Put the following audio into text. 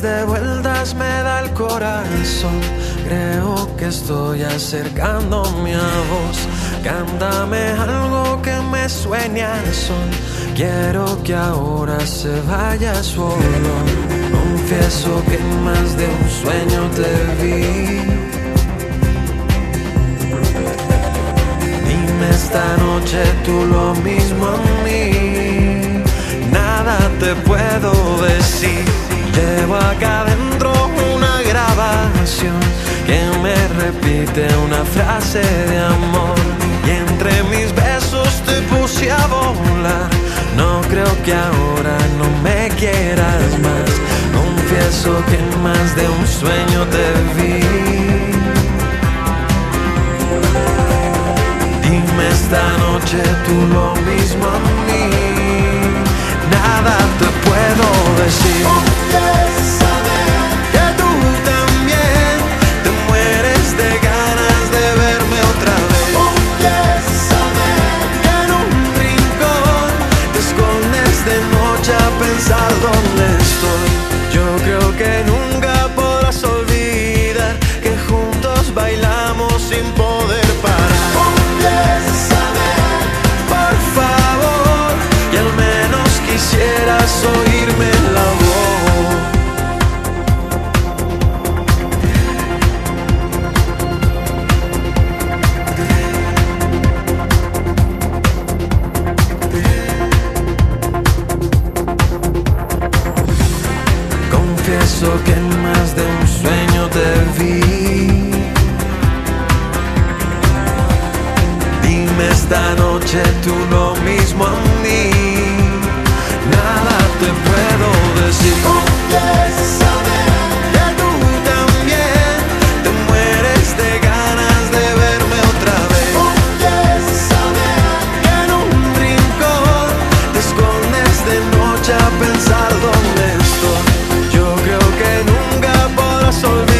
Miles de vueltas me da el corazón. Creo que estoy acercándome a vos. Cántame algo que me sueñe al son. Quiero que ahora se vaya solo. Confieso que en más de un sueño te vi. Dime esta noche tú lo mismo a mí. Nada te puedo decir. Llevo acá adentro una grabación que me repite una frase de amor. Y entre mis besos te puse a volar. No creo que ahora no me quieras más. Confieso que en más de un sueño te vi. Dime esta noche tú lo mismo a mí. Nada te puedo decir. Que tú también te mueres de ganas de verme otra vez. Que en un rincón te escondes de noche a pensar dónde estoy. Yo creo que nunca podrás olvidar que juntos bailamos sin poder parar. Por favor, y al menos quisieras oírme la voz. Confieso que en más de un sueño te vi. Dime esta noche tú lo mismo a mí. Nada te puedo decir. Que tú también te mueres de ganas de verme otra vez. Que en un rincón te escondes de noche a pensar dónde estoy. Yo creo que nunca podrás olvidar